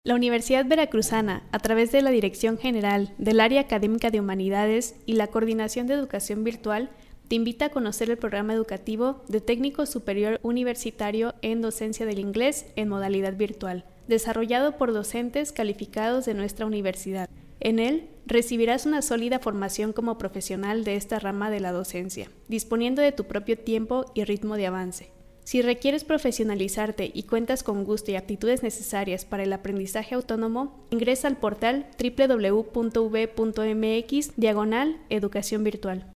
La Universidad Veracruzana, a través de la Dirección General del Área Académica de Humanidades y la Coordinación de Educación Virtual, te invita a conocer el programa educativo de Técnico Superior Universitario en Docencia del Inglés en modalidad virtual, desarrollado por docentes calificados de nuestra universidad. En él, recibirás una sólida formación como profesional de esta rama de la docencia, disponiendo de tu propio tiempo y ritmo de avance. Si requieres profesionalizarte y cuentas con gusto y aptitudes necesarias para el aprendizaje autónomo, ingresa al portal www.v.mx/educación virtual.